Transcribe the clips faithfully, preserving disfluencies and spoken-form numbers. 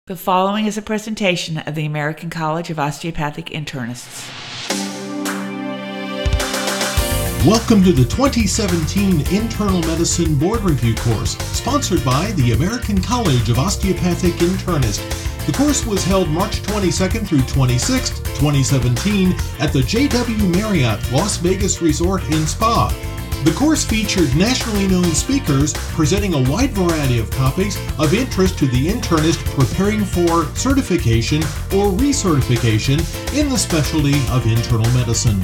The following is a presentation of the American College of Osteopathic Internists. Welcome to the twenty seventeen Internal Medicine Board Review course, sponsored by the American College of Osteopathic Internists. The course was held March twenty-second through twenty-sixth, twenty seventeen at the J W Marriott Las Vegas Resort and Spa. The course featured nationally known speakers presenting a wide variety of topics of interest to the internist preparing for certification or recertification in the specialty of internal medicine.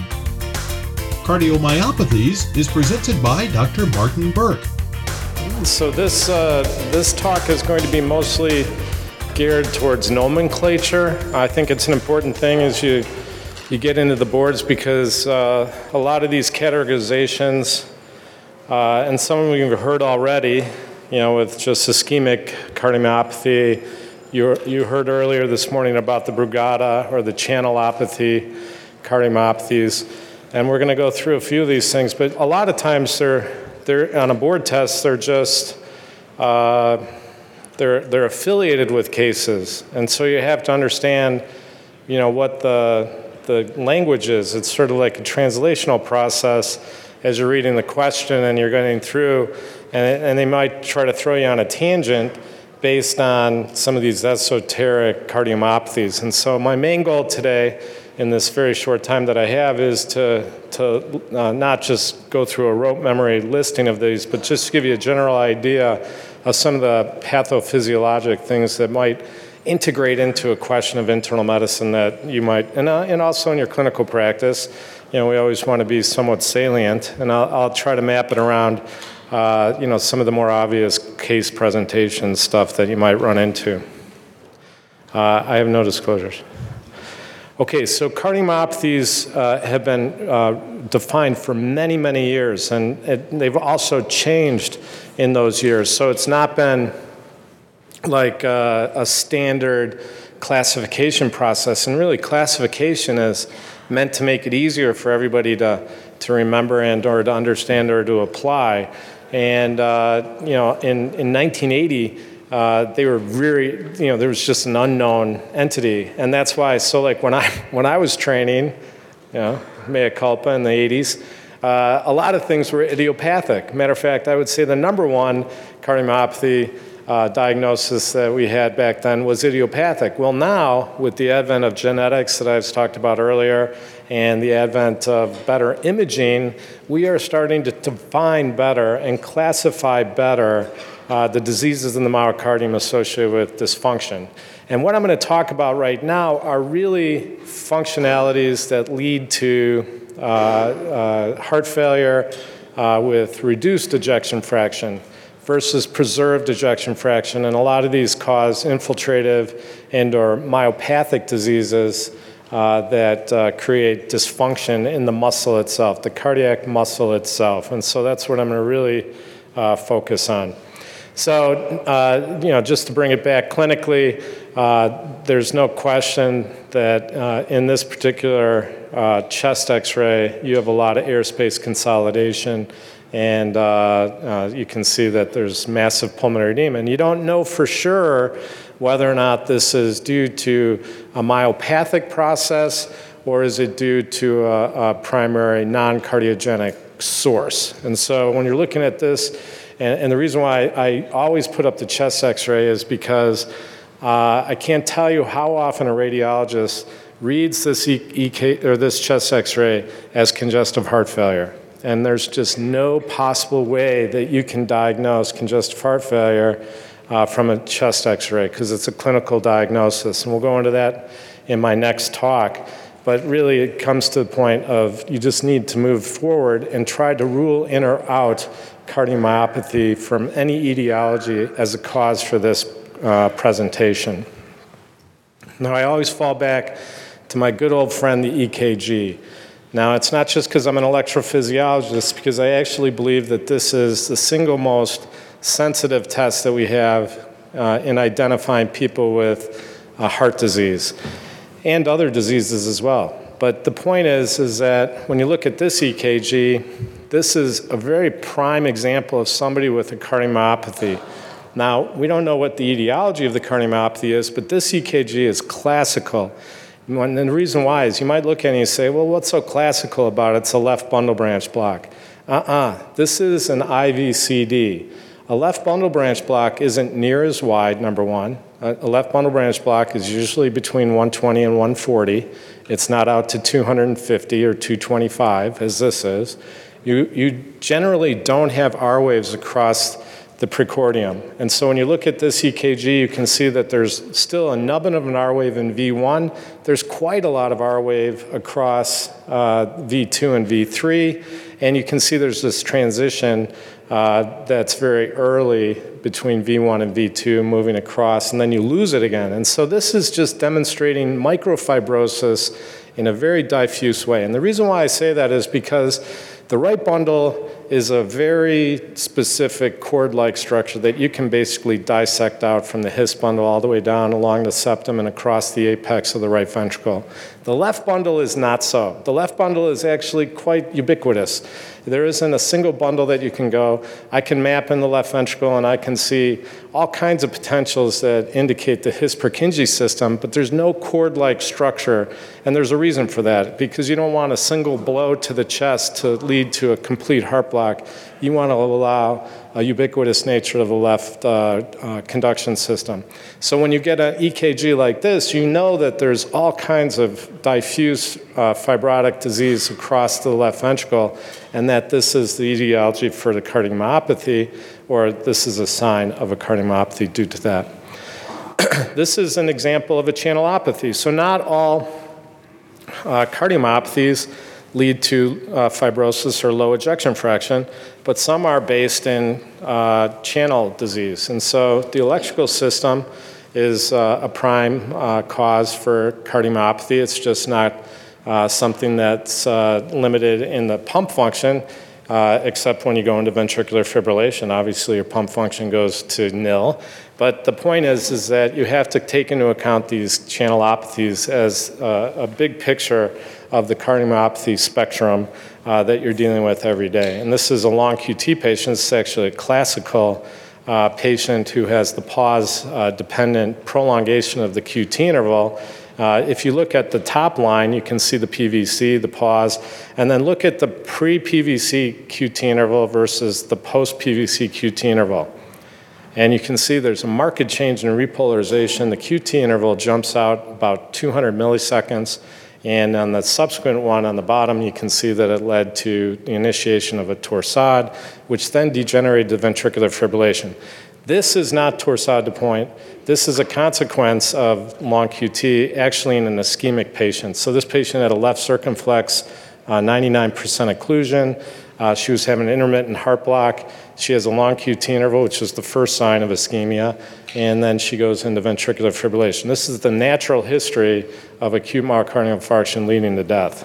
Cardiomyopathies is presented by Doctor Martin Burke. So this uh, this talk is going to be mostly geared towards nomenclature. I think it's an important thing as you you get into the boards because uh, a lot of these categorizations, uh, and some of you have heard already, you know, with just ischemic cardiomyopathy. You you heard earlier this morning about the Brugada or the channelopathy cardiomyopathies, and we're going to go through a few of these things. But a lot of times they're they're on a board test. They're just uh, they're they're affiliated with cases, and so you have to understand, you know, what the the language is. It's sort of like a translational process as you're reading the question and you're going through, and, and they might try to throw you on a tangent based on some of these esoteric cardiomyopathies. And so my main goal today in this very short time that I have is to, to uh, not just go through a rote memory listing of these, but just give you a general idea of some of the pathophysiologic things that might integrate into a question of internal medicine that you might, and, uh, and also in your clinical practice, you know, we always want to be somewhat salient, and I'll, I'll try to map it around, uh, you know, some of the more obvious case presentation stuff that you might run into. Uh, I have no disclosures. Okay, so cardiomyopathies uh, have been uh, defined for many, many years, and it, they've also changed in those years. So it's not been like uh, a standard classification process, and really classification is meant to make it easier for everybody to, to remember and or to understand or to apply. And uh, you know, in, in nineteen eighty, uh, they were very, you know, there was just an unknown entity, and that's why. So like when I when I was training, you know, mea culpa in the eighties, uh, a lot of things were idiopathic. Matter of fact, I would say the number one cardiomyopathy Uh, diagnosis that we had back then was idiopathic. Well, now, with the advent of genetics that I was talked about earlier and the advent of better imaging, we are starting to define better and classify better uh, the diseases in the myocardium associated with dysfunction. And what I'm going to talk about right now are really functionalities that lead to uh, uh, heart failure uh, with reduced ejection fraction versus preserved ejection fraction, and a lot of these cause infiltrative and or myopathic diseases uh, that uh, create dysfunction in the muscle itself, the cardiac muscle itself, and so that's what I'm going to really uh, focus on. So, uh, you know, just to bring it back clinically, uh, there's no question that uh, in this particular uh, chest X-ray, you have a lot of airspace consolidation. And uh, uh, you can see that there's massive pulmonary edema. And you don't know for sure whether or not this is due to a myopathic process or is it due to a, a primary non-cardiogenic source. And so when you're looking at this, and, and the reason why I always put up the chest X-ray is because uh, I can't tell you how often a radiologist reads this, e- E K, or this chest X-ray as congestive heart failure. And there's just no possible way that you can diagnose congestive heart failure uh, from a chest X-ray because it's a clinical diagnosis. And we'll go into that in my next talk. But really, it comes to the point of you just need to move forward and try to rule in or out cardiomyopathy from any etiology as a cause for this uh, presentation. Now, I always fall back to my good old friend, the E K G. Now, it's not just because I'm an electrophysiologist, because I actually believe that this is the single most sensitive test that we have uh, in identifying people with uh, heart disease and other diseases as well. But the point is, is that when you look at this E K G, this is a very prime example of somebody with a cardiomyopathy. Now, we don't know what the etiology of the cardiomyopathy is, but this E K G is classical. And the reason why is you might look at it and you say, well, what's so classical about it? It's a left bundle branch block. Uh-uh. This is an I V C D. A left bundle branch block isn't near as wide, number one. A left bundle branch block is usually between one twenty and one forty. It's not out to two hundred fifty or two twenty-five, as this is. You, you generally don't have R waves across the precordium. And so when you look at this E K G, you can see that there's still a nubbin of an R wave in V one. There's quite a lot of R wave across uh, V two and V three. And you can see there's this transition uh, that's very early between V one and V two moving across, and then you lose it again. And so this is just demonstrating microfibrosis in a very diffuse way. And the reason why I say that is because the right bundle is a very specific cord-like structure that you can basically dissect out from the His bundle all the way down along the septum and across the apex of the right ventricle. The left bundle is not so. The left bundle is actually quite ubiquitous. There isn't a single bundle that you can go. I can map in the left ventricle and I can see all kinds of potentials that indicate the His-Purkinje system, but there's no cord-like structure, and there's a reason for that, because you don't want a single blow to the chest to lead to a complete heart block. You want to allow a ubiquitous nature of the left uh, uh, conduction system. So when you get an E K G like this, you know that there's all kinds of diffuse uh, fibrotic disease across the left ventricle, and that this is the etiology for the cardiomyopathy, or this is a sign of a cardiomyopathy due to that. This is an example of a channelopathy. So not all uh, cardiomyopathies lead to uh, fibrosis or low ejection fraction, but some are based in uh, channel disease. And so the electrical system is uh, a prime uh, cause for cardiomyopathy. It's just not uh, something that's uh, limited in the pump function, uh, except when you go into ventricular fibrillation. Obviously, your pump function goes to nil. But the point is, is that you have to take into account these channelopathies as uh, a big picture of the cardiomyopathy spectrum uh, that you're dealing with every day. And this is a long Q T patient. It's actually a classical uh, patient who has the pause-dependent uh, prolongation of the Q T interval. Uh, if you look at the top line, you can see the P V C, the pause, and then look at the pre-P V C Q T interval versus the post-P V C Q T interval. And you can see there's a marked change in repolarization. The Q T interval jumps out about two hundred milliseconds. And on the subsequent one on the bottom, you can see that it led to the initiation of a torsade, which then degenerated to ventricular fibrillation. This is not torsade de pointe. This is a consequence of long Q T, actually in an ischemic patient. So this patient had a left circumflex, uh, ninety-nine percent occlusion. Uh, she was having an intermittent heart block. She has a long Q T interval, which is the first sign of ischemia, and then she goes into ventricular fibrillation. This is the natural history of acute myocardial infarction leading to death.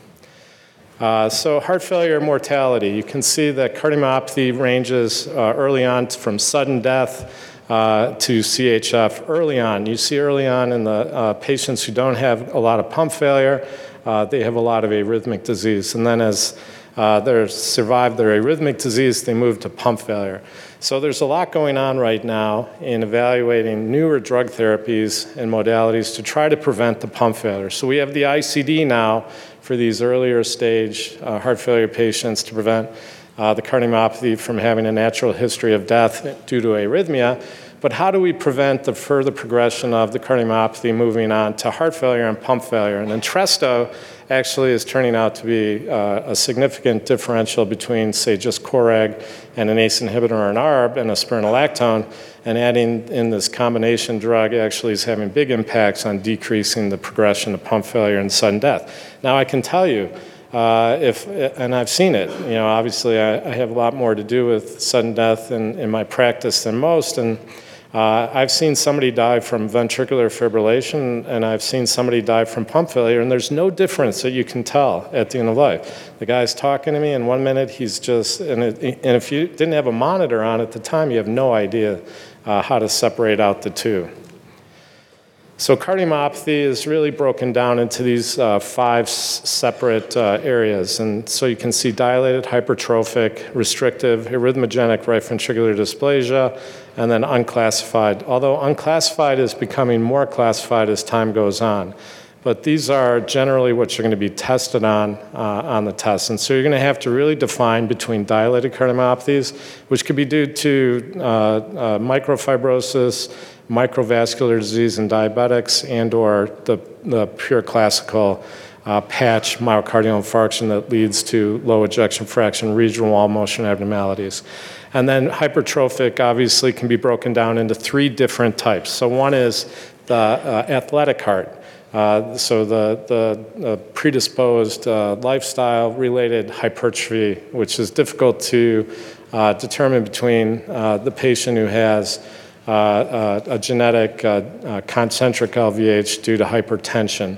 Uh, so heart failure mortality. You can see that cardiomyopathy ranges uh, early on from sudden death uh, to C H F early on. You see early on in the uh, patients who don't have a lot of pump failure, uh, they have a lot of arrhythmic disease. And then as Uh, they survive their arrhythmic disease, they move to pump failure. So there's a lot going on right now in evaluating newer drug therapies and modalities to try to prevent the pump failure. So we have the I C D now for these earlier stage uh, heart failure patients to prevent uh, the cardiomyopathy from having a natural history of death due to arrhythmia. But how do we prevent the further progression of the cardiomyopathy moving on to heart failure and pump failure? And Entresto actually is turning out to be uh, a significant differential between, say, just Coreg and an A C E inhibitor or an A R B and a spironolactone, and adding in this combination drug actually is having big impacts on decreasing the progression of pump failure and sudden death. Now, I can tell you, uh, if, and I've seen it, you know, obviously I, I have a lot more to do with sudden death in, in my practice than most, and Uh, I've seen somebody die from ventricular fibrillation, and I've seen somebody die from pump failure, and there's no difference that you can tell at the end of life. The guy's talking to me, and one minute he's just, and, it, and if you didn't have a monitor on at the time, you have no idea uh, how to separate out the two. So cardiomyopathy is really broken down into these uh, five s- separate uh, areas. And so you can see dilated, hypertrophic, restrictive, arrhythmogenic right ventricular dysplasia, and then unclassified, although unclassified is becoming more classified as time goes on. But these are generally what you're going to be tested on uh, on the test. And so you're going to have to really define between dilated cardiomyopathies, which could be due to uh, uh, microfibrosis, microvascular disease in diabetics, and or the, the pure classical uh, patch myocardial infarction that leads to low ejection fraction, regional wall motion abnormalities. And then hypertrophic obviously can be broken down into three different types. So one is the uh, athletic heart. Uh, so the, the uh, predisposed uh, lifestyle-related hypertrophy, which is difficult to uh, determine between uh, the patient who has uh, uh, a genetic uh, uh, concentric L V H due to hypertension.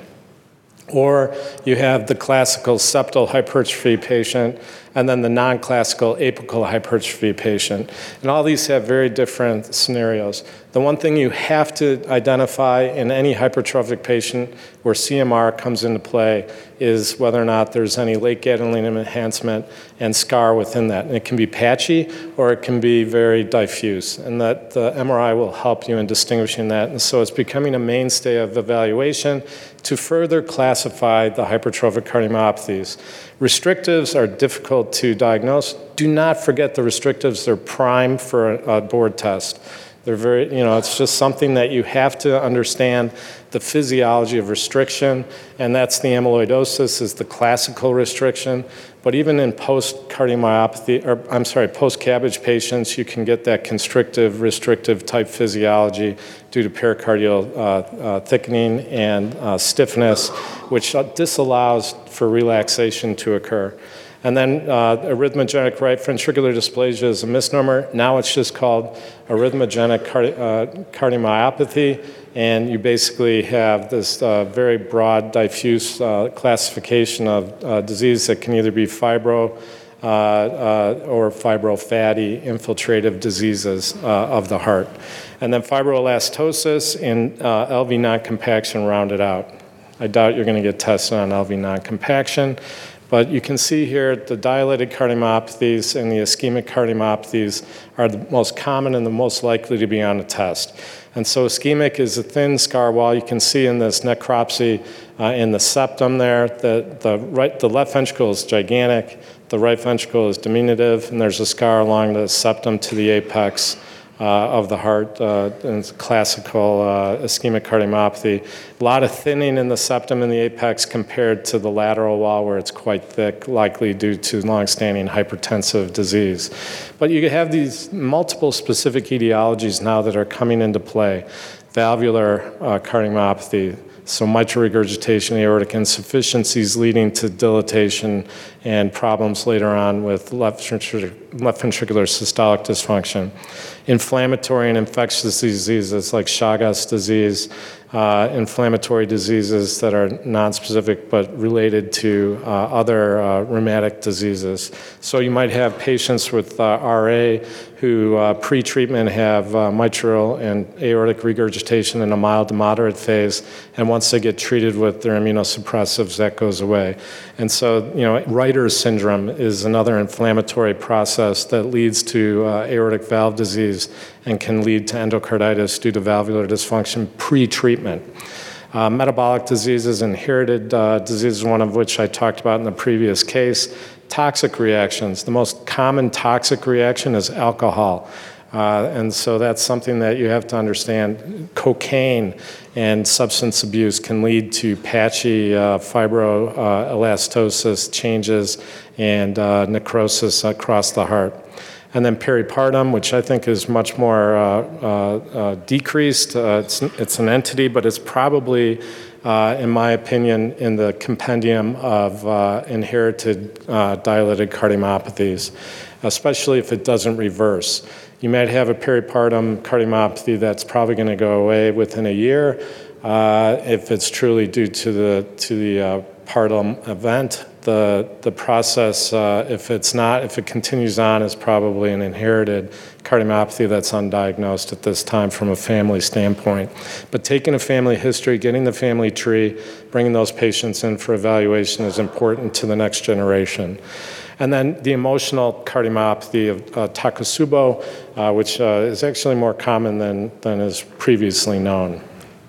Or you have the classical septal hypertrophy patient, and then the non-classical apical hypertrophy patient. And all these have very different scenarios. The one thing you have to identify in any hypertrophic patient where C M R comes into play is whether or not there's any late gadolinium enhancement and scar within that. And it can be patchy or it can be very diffuse. And that the M R I will help you in distinguishing that. And so it's becoming a mainstay of evaluation to further classify the hypertrophic cardiomyopathies. Restrictives are difficult to diagnose. Do not forget the restrictives. They're prime for a, a board test. They're very, you know, it's just something that you have to understand the physiology of restriction, and that's the amyloidosis is the classical restriction. But even in post-cardiomyopathy, or I'm sorry, post-CABG patients, you can get that constrictive, restrictive type physiology due to pericardial uh, uh, thickening and uh, stiffness, which disallows for relaxation to occur. And then uh, arrhythmogenic right ventricular dysplasia is a misnomer. Now it's just called arrhythmogenic cardi uh, cardiomyopathy, and you basically have this uh, very broad, diffuse uh, classification of uh, disease that can either be fibro uh, uh, or fibrofatty infiltrative diseases uh, of the heart. And then fibroelastosis and uh, L V non-compaction round it out. I doubt you're going to get tested on L V non-compaction. But you can see here the dilated cardiomyopathies and the ischemic cardiomyopathies are the most common and the most likely to be on a test. And so ischemic is a thin scar wall. You can see in this necropsy uh, in the septum there that the, right, the left ventricle is gigantic, the right ventricle is diminutive, and there's a scar along the septum to the apex Uh, of the heart, uh, and classical uh, ischemic cardiomyopathy. A lot of thinning in the septum and the apex compared to the lateral wall where it's quite thick, likely due to longstanding hypertensive disease. But you have these multiple specific etiologies now that are coming into play. Valvular uh, cardiomyopathy, so mitral regurgitation, aortic insufficiencies leading to dilatation and problems later on with left ventricular, left ventricular systolic dysfunction. Inflammatory and infectious diseases like Chagas disease, uh, inflammatory diseases that are nonspecific but related to uh, other uh, rheumatic diseases. So you might have patients with uh, R A who uh, pre-treatment have uh, mitral and aortic regurgitation in a mild to moderate phase, and once they get treated with their immunosuppressives, that goes away. And so, you know, Reiter's syndrome is another inflammatory process that leads to uh, aortic valve disease and can lead to endocarditis due to valvular dysfunction pre-treatment. Uh, metabolic diseases, inherited uh, diseases, one of which I talked about in the previous case. Toxic reactions. The most common toxic reaction is alcohol. Uh, and so that's something that you have to understand. Cocaine and substance abuse can lead to patchy uh, fibroelastosis uh, changes and uh, necrosis across the heart. And then peripartum, which I think is much more uh, uh, uh, decreased. Uh, it's, it's an entity, but it's probably, uh, in my opinion, in the compendium of uh, inherited uh, dilated cardiomyopathies, especially if it doesn't reverse. You might have a peripartum cardiomyopathy that's probably going to go away within a year uh, if it's truly due to the, to the uh, partum event. The, the process, uh, if it's not, if it continues on, is probably an inherited cardiomyopathy that's undiagnosed at this time from a family standpoint. But taking a family history, getting the family tree, bringing those patients in for evaluation is important to the next generation. And then the emotional cardiomyopathy of uh, Takotsubo, uh, which uh, is actually more common than, than is previously known.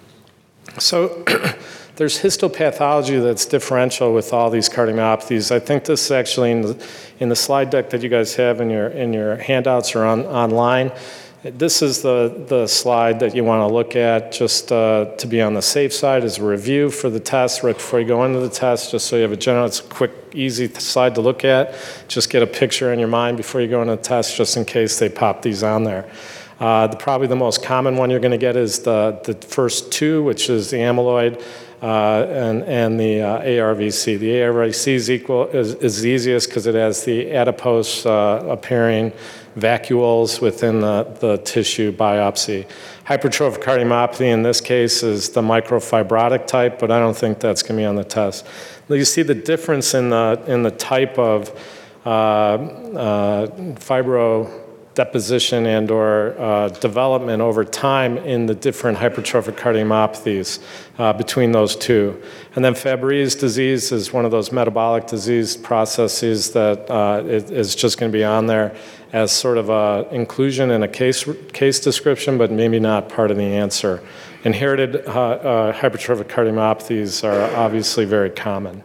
So there's histopathology that's differential with all these cardiomyopathies. I think this is actually in the, in the slide deck that you guys have in your, in your handouts or on, online. This is the, the slide that you want to look at just uh, to be on the safe side as a review for the test right before you go into the test, just so you have a general, it's a quick, easy slide to look at. Just get a picture in your mind before you go into the test, just in case they pop these on there. Uh, the, probably the most common one you're going to get is the, the first two, which is the amyloid uh, and, and the uh, A R V C. The A R V C is, equal, is, is the easiest because it has the adipose uh, appearing vacuoles within the, the tissue biopsy. Hypertrophic cardiomyopathy in this case is the microfibrotic type, but I don't think that's going to be on the test. You see the difference in the, in the type of uh, uh, fibro deposition and or uh, development over time in the different hypertrophic cardiomyopathies uh, between those two. And then Fabry's disease is one of those metabolic disease processes that uh, is just going to be on there as sort of a inclusion in a case, case description, but maybe not part of the answer. Inherited uh, uh, hypertrophic cardiomyopathies are obviously very common.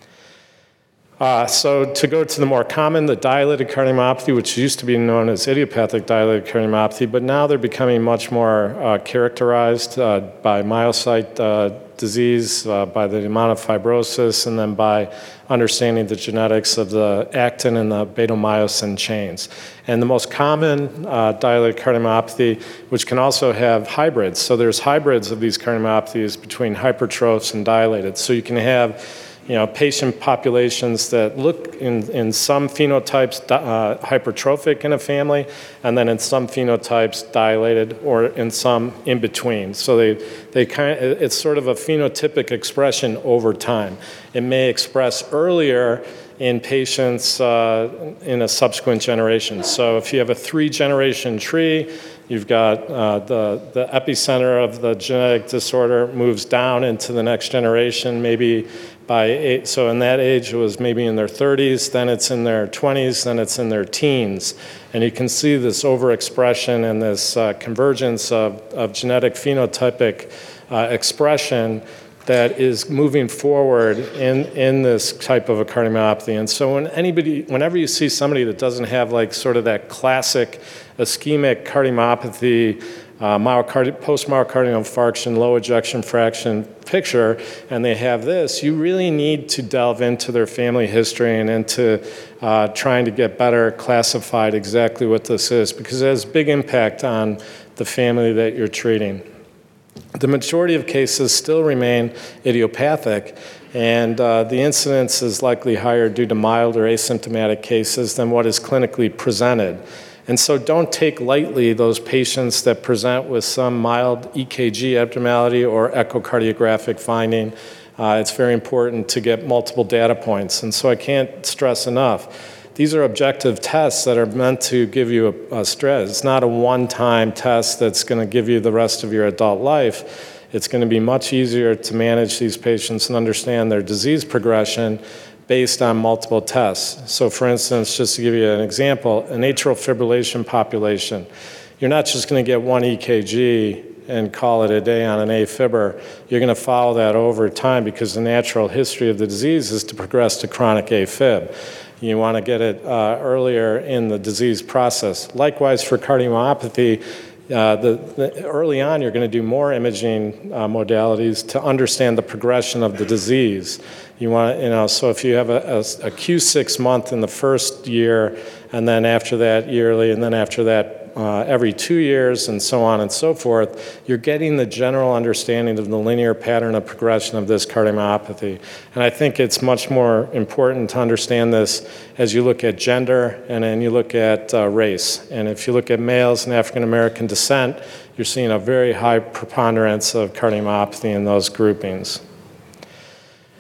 Uh, so to go to the more common, the dilated cardiomyopathy, which used to be known as idiopathic dilated cardiomyopathy, but now they're becoming much more uh, characterized uh, by myocyte uh, disease, uh, by the amount of fibrosis, and then by understanding the genetics of the actin and the beta-myosin chains. And the most common uh, dilated cardiomyopathy, which can also have hybrids. So there's hybrids of these cardiomyopathies between hypertrophs and dilated. So you can have you know, patient populations that look in, in some phenotypes uh, hypertrophic in a family, and then in some phenotypes dilated, or in some in between. So they, they kind of, it's sort of a phenotypic expression over time. It may express earlier in patients uh, in a subsequent generation. So if you have a three-generation tree, you've got uh, the, the epicenter of the genetic disorder moves down into the next generation, maybe by eight, so in that age it was maybe in their thirties, then it's in their twenties, then it's in their teens. And you can see this overexpression and this uh, convergence of, of genetic phenotypic uh, expression that is moving forward in, in this type of a cardiomyopathy. And so when anybody, whenever you see somebody that doesn't have like sort of that classic ischemic cardiomyopathy, uh, myocardi- post-myocardial infarction, low ejection fraction picture, and they have this, you really need to delve into their family history and into uh, trying to get better classified exactly what this is, because it has big impact on the family that you're treating. The majority of cases still remain idiopathic, and uh, the incidence is likely higher due to mild or asymptomatic cases than what is clinically presented. And so don't take lightly those patients that present with some mild E K G abnormality or echocardiographic finding. Uh, it's very important to get multiple data points. And so I can't stress enough, these are objective tests that are meant to give you a, a stress. It's not a one-time test that's going to give you the rest of your adult life. It's going to be much easier to manage these patients and understand their disease progression based on multiple tests. So for instance, just to give you an example, an atrial fibrillation population, you're not just going to get one E K G and call it a day on an AFibr. You're going to follow that over time because the natural history of the disease is to progress to chronic AFib. You want to get it uh, earlier in the disease process. Likewise for cardiomyopathy, Uh, the, the, early on, you're going to do more imaging uh, modalities to understand the progression of the disease. You want, you know, so if you have a, a, a Q six month in the first year, and then after that yearly, and then after that uh, every two years, and so on and so forth, you're getting the general understanding of the linear pattern of progression of this cardiomyopathy. And I think it's much more important to understand this as you look at gender and then you look at uh, race. And if you look at males and African American descent, you're seeing a very high preponderance of cardiomyopathy in those groupings.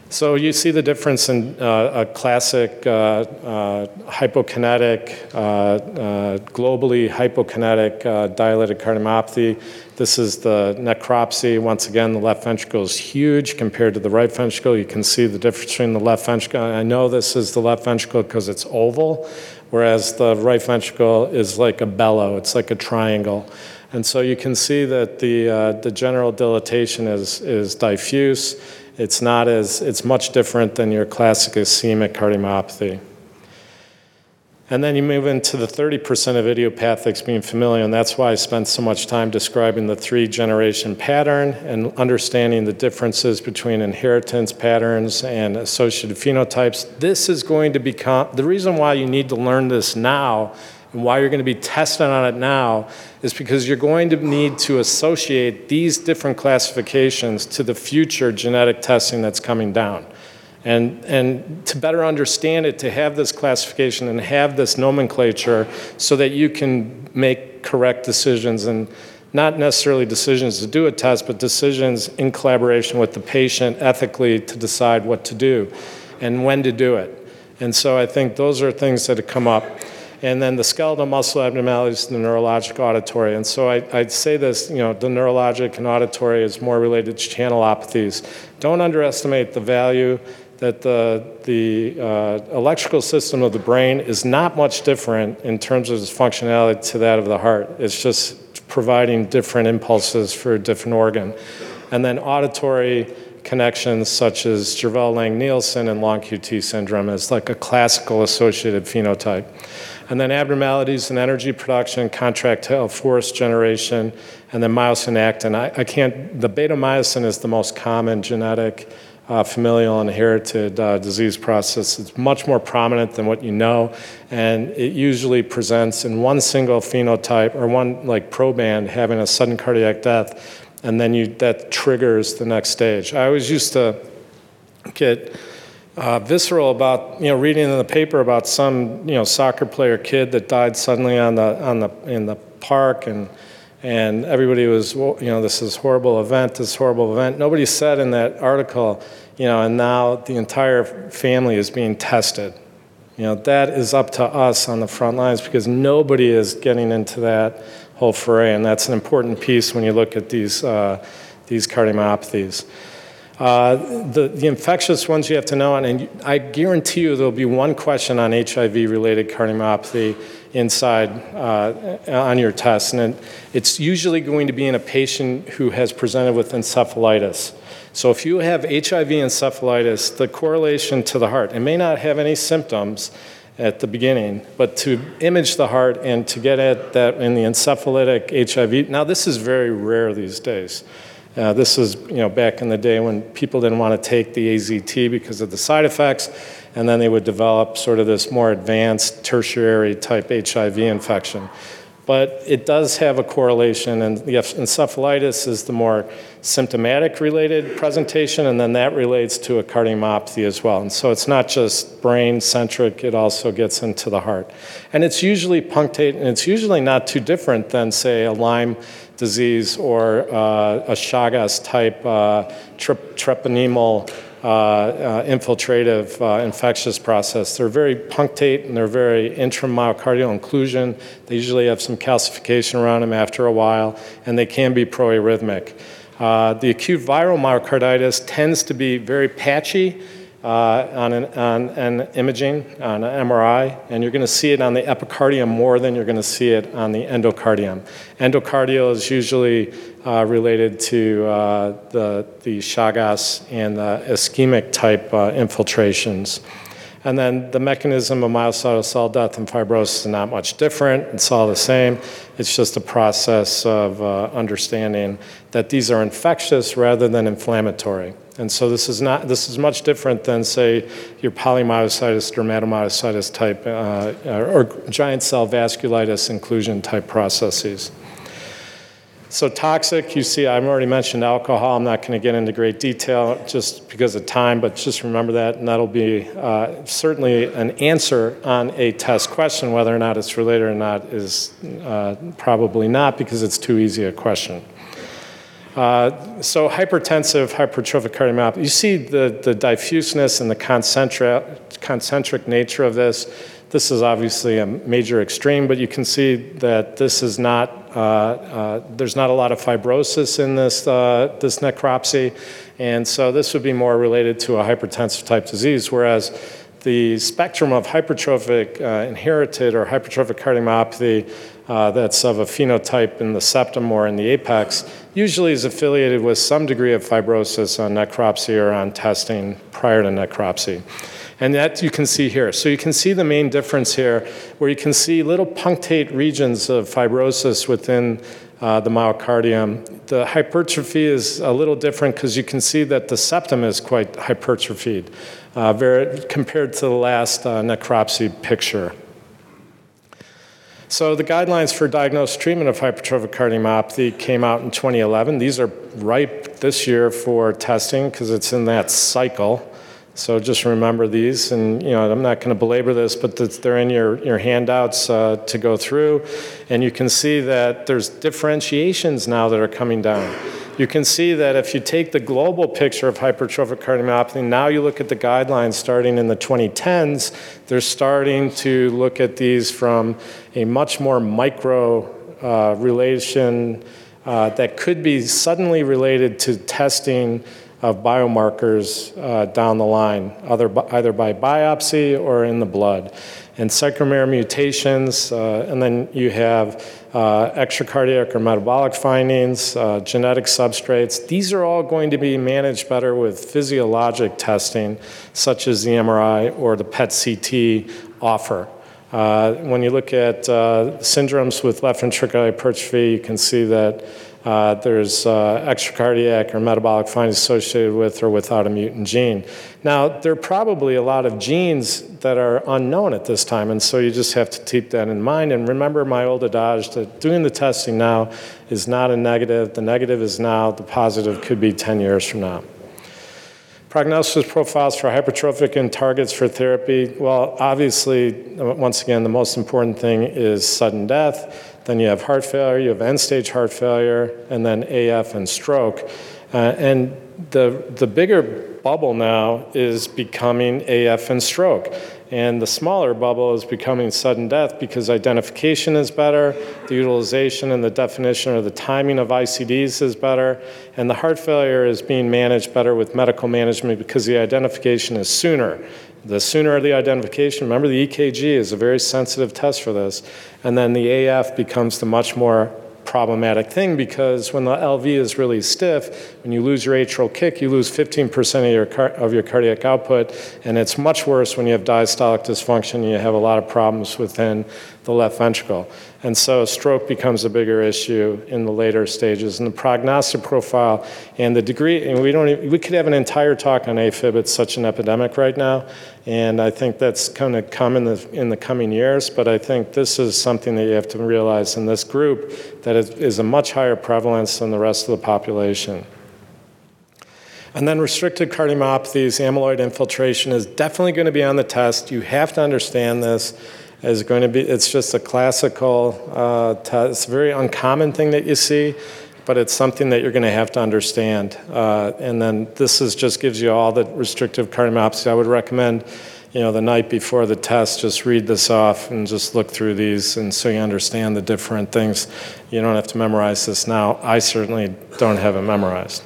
So you see the difference in uh, a classic uh, uh, hypokinetic, uh, uh, globally hypokinetic uh, dilated cardiomyopathy. This is the necropsy. Once again, the left ventricle is huge compared to the right ventricle. You can see the difference between the left ventricle. I know this is the left ventricle because it's oval, whereas the right ventricle is like a bellow. It's like a triangle. And so you can see that the, uh, the general dilatation is, is diffuse. It's not as, it's much different than your classic ischemic cardiomyopathy. And then you move into the thirty percent of idiopathics being familial, and that's why I spent so much time describing the three-generation pattern and understanding the differences between inheritance patterns and associated phenotypes. This is going to become, the reason why you need to learn this now and why you're going to be tested on it now is because you're going to need to associate these different classifications to the future genetic testing that's coming down. And, and to better understand it, to have this classification and have this nomenclature so that you can make correct decisions, and not necessarily decisions to do a test, but decisions in collaboration with the patient ethically to decide what to do and when to do it. And so I think those are things that have come up. And then the skeletal muscle abnormalities, the neurologic auditory. And so I, I'd say this, you know, the neurologic and auditory is more related to channelopathies. Don't underestimate the value that the, the uh, electrical system of the brain is not much different in terms of its functionality to that of the heart. It's just providing different impulses for a different organ. And then auditory connections such as Jervell-Lang-Nielsen and long Q T syndrome is like a classical associated phenotype. And then abnormalities in energy production, contractile force generation, and then myosin actin. I, I can't, the beta myosin is the most common genetic uh, familial inherited uh, disease process. It's much more prominent than what you know, and it usually presents in one single phenotype or one like proband having a sudden cardiac death, and then you, that triggers the next stage. I always used to get Uh, visceral about, you know, reading in the paper about some, you know, soccer player kid that died suddenly on the on the in the park, and and everybody was, you know, this is horrible event, this horrible event. Nobody said in that article, you know, and now the entire family is being tested. You know, that is up to us on the front lines because nobody is getting into that whole foray, and that's an important piece when you look at these uh, these cardiomyopathies. Uh, the, the infectious ones you have to know, and, and I guarantee you there'll be one question on H I V-related cardiomyopathy inside uh, on your test, and it, it's usually going to be in a patient who has presented with encephalitis. So if you have H I V encephalitis, the correlation to the heart, it may not have any symptoms at the beginning, but to image the heart and to get at that in the encephalitic H I V, now this is very rare these days. Uh, this is, you know, back in the day when people didn't want to take the A Z T because of the side effects, and then they would develop sort of this more advanced tertiary type H I V infection. But it does have a correlation, and the encephalitis is the more symptomatic related presentation, and then that relates to a cardiomyopathy as well. And so it's not just brain-centric, it also gets into the heart. And it's usually punctate, and it's usually not too different than, say, a Lyme disease or uh, a Chagas type uh, trep- treponemal uh, uh, infiltrative uh, infectious process. They're very punctate and they're very intramyocardial inclusion. They usually have some calcification around them after a while, and they can be proarrhythmic. Uh, the acute viral myocarditis tends to be very patchy uh, on, an, on an imaging, on an M R I, and you're going to see it on the epicardium more than you're going to see it on the endocardium. Endocardial is usually uh, related to uh, the, the Chagas and the ischemic type uh, infiltrations. And then the mechanism of myocytal cell death and fibrosis is not much different. It's all the same. It's just a process of uh, understanding that these are infectious rather than inflammatory. And so this is not, this is much different than, say, your polymyositis, dermatomyositis type, uh, or giant cell vasculitis inclusion type processes. So toxic, you see, I've already mentioned alcohol. I'm not going to get into great detail just because of time, but just remember that, and that'll be uh, certainly an answer on a test question. Whether or not it's related or not is uh, probably not, because it's too easy a question. Uh, so hypertensive, hypertrophic cardiomyopathy, you see the, the diffuseness and the concentric, concentric nature of this. This is obviously a major extreme, but you can see that this is not, uh, uh, there's not a lot of fibrosis in this, uh, this necropsy, and so this would be more related to a hypertensive type disease, whereas the spectrum of hypertrophic uh, inherited or hypertrophic cardiomyopathy uh, that's of a phenotype in the septum or in the apex usually is affiliated with some degree of fibrosis on necropsy or on testing prior to necropsy. And that you can see here. So you can see the main difference here, where you can see little punctate regions of fibrosis within uh, the myocardium. The hypertrophy is a little different because you can see that the septum is quite hypertrophied uh, very, compared to the last uh, necropsy picture. So the guidelines for diagnosis treatment of hypertrophic cardiomyopathy came out in twenty eleven. These are ripe this year for testing because it's in that cycle. So just remember these, and you know I'm not going to belabor this, but they're in your, your handouts uh, to go through, and you can see that there's differentiations now that are coming down. You can see that if you take the global picture of hypertrophic cardiomyopathy, now you look at the guidelines starting in the twenty tens, they're starting to look at these from a much more micro uh, relation uh, that could be suddenly related to testing of biomarkers uh, down the line, either, either by biopsy or in the blood. And sarcomere mutations, uh, and then you have uh, extracardiac or metabolic findings, uh, genetic substrates. These are all going to be managed better with physiologic testing, such as the M R I or the P E T C T offer. Uh, when you look at uh, syndromes with left ventricular hypertrophy, you can see that Uh, there's uh, extracardiac or metabolic findings associated with or without a mutant gene. Now, there are probably a lot of genes that are unknown at this time, and so you just have to keep that in mind. And remember my old adage that doing the testing now is not a negative. The negative is now. The positive could be ten years from now. Prognosis profiles for hypertrophic and targets for therapy. Well, obviously, once again, the most important thing is sudden death. Then you have heart failure, you have end-stage heart failure, and then A F and stroke. Uh, and the, the bigger bubble now is becoming A F and stroke. And the smaller bubble is becoming sudden death because identification is better, the utilization and the definition or the timing of I C Ds is better, and the heart failure is being managed better with medical management because the identification is sooner. The sooner the identification, remember the E K G is a very sensitive test for this, and then the A F becomes the much more problematic thing because when the L V is really stiff, when you lose your atrial kick, you lose fifteen percent of your, car of your cardiac output, and it's much worse when you have diastolic dysfunction and you have a lot of problems within the left ventricle. And so stroke becomes a bigger issue in the later stages. And the prognostic profile and the degree, and we don't even, we could have an entire talk on AFib. It's such an epidemic right now, and I think that's going to come in the, in the coming years, but I think this is something that you have to realize in this group that is, is a much higher prevalence than the rest of the population. And then restricted cardiomyopathies, amyloid infiltration is definitely going to be on the test. You have to understand this. Is going to be, it's just a classical uh, test. It's a very uncommon thing that you see, but it's something that you're going to have to understand. Uh, and then this is just gives you all the restrictive cardiomyopathy. I would recommend, you know, the night before the test, just read this off and just look through these, and so you understand the different things. You don't have to memorize this now. I certainly don't have it memorized.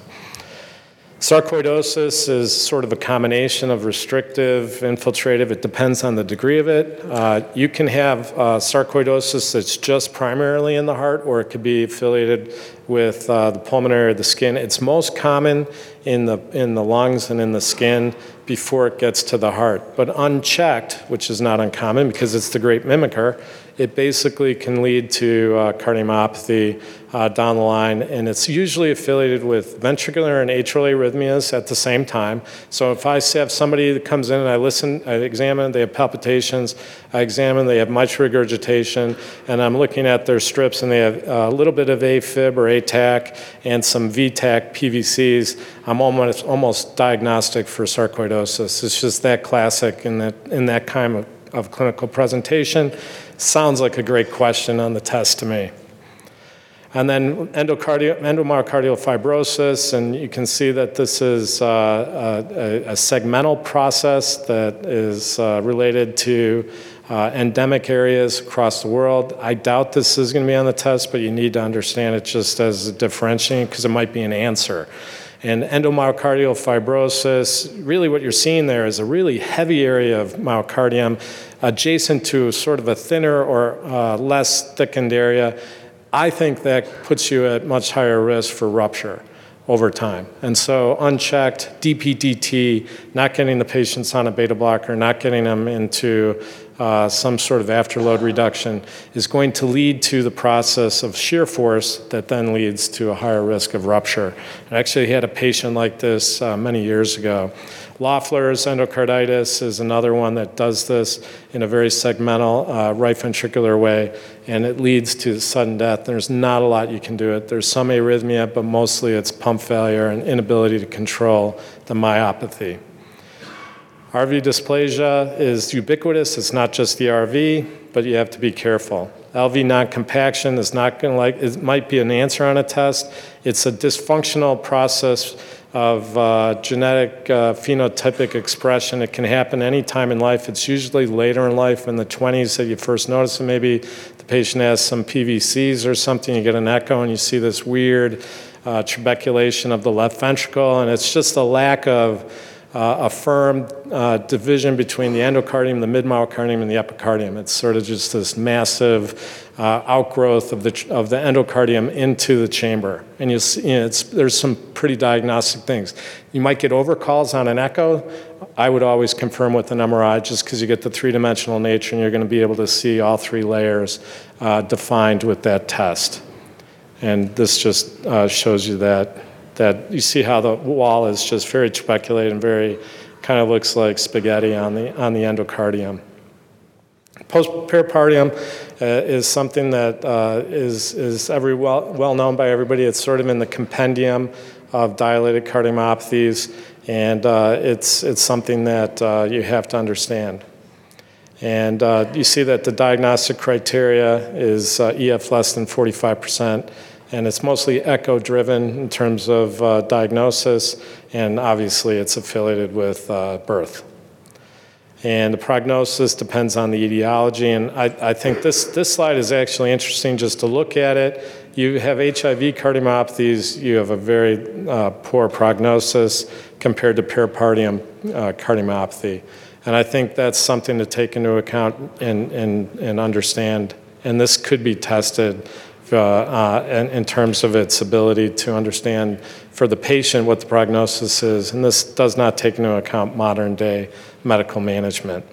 Sarcoidosis is sort of a combination of restrictive, infiltrative. It depends on the degree of it. Uh, you can have uh, sarcoidosis that's just primarily in the heart, or it could be affiliated with uh, the pulmonary or the skin. It's most common in the, in the lungs and in the skin before it gets to the heart. But unchecked, which is not uncommon because it's the great mimicker, it basically can lead to uh, cardiomyopathy uh, down the line, and it's usually affiliated with ventricular and atrial arrhythmias at the same time. So if I have somebody that comes in and I listen, I examine, they have palpitations, I examine, they have mitral regurgitation, and I'm looking at their strips and they have a little bit of AFib or A T A C and some V TAC P V Cs, I'm almost, almost diagnostic for sarcoidosis. It's just that classic in that, in that kind of, of clinical presentation. Sounds like a great question on the test to me. And then endocardi- endomyocardial fibrosis, and you can see that this is uh, a, a segmental process that is uh, related to uh, endemic areas across the world. I doubt this is going to be on the test, but you need to understand it just as a differentiating because it might be an answer. And endomyocardial fibrosis, really what you're seeing there is a really heavy area of myocardium adjacent to sort of a thinner or uh, less thickened area. I think that puts you at much higher risk for rupture over time. And so unchecked, D P T T, not getting the patients on a beta blocker, not getting them into uh, some sort of afterload reduction is going to lead to the process of shear force that then leads to a higher risk of rupture. I actually had a patient like this uh, many years ago. Loeffler's endocarditis is another one that does this in a very segmental uh, right ventricular way, and it leads to sudden death. There's not a lot you can do it. There's some arrhythmia, but mostly it's pump failure and inability to control the myopathy. R V dysplasia is ubiquitous. It's not just the R V, but you have to be careful. L V non-compaction is not going to like, it might be an answer on a test. It's a dysfunctional process of uh, genetic uh, phenotypic expression. It can happen any time in life. It's usually later in life, in the twenties, that you first notice it. Maybe the patient has some P V Cs or something. You get an echo and you see this weird uh, trabeculation of the left ventricle, and it's just a lack of Uh, a firm uh, division between the endocardium, the mid-myocardium, and the epicardium. It's sort of just this massive uh, outgrowth of the, of the endocardium into the chamber. And you see, you know, it's, there's some pretty diagnostic things. You might get overcalls on an echo. I would always confirm with an M R I just because you get the three-dimensional nature and you're going to be able to see all three layers uh, defined with that test. And this just uh, shows you that that you see how the wall is just very trabeculated and very kind of looks like spaghetti on the on the endocardium. Postpericardium uh, is something that uh, is is every well well known by everybody. It's sort of in the compendium of dilated cardiomyopathies, and uh, it's it's something that uh, you have to understand. And uh, you see that the diagnostic criteria is uh, E F less than forty-five percent. And it's mostly echo-driven in terms of uh, diagnosis, and obviously it's affiliated with uh, birth. And the prognosis depends on the etiology, and I, I think this, this slide is actually interesting just to look at it. You have H I V cardiomyopathies, you have a very uh, poor prognosis compared to pericardium uh, cardiomyopathy. And I think that's something to take into account and, and, and understand, and this could be tested Uh, uh, in, in terms of its ability to understand for the patient what the prognosis is. And this does not take into account modern day medical management.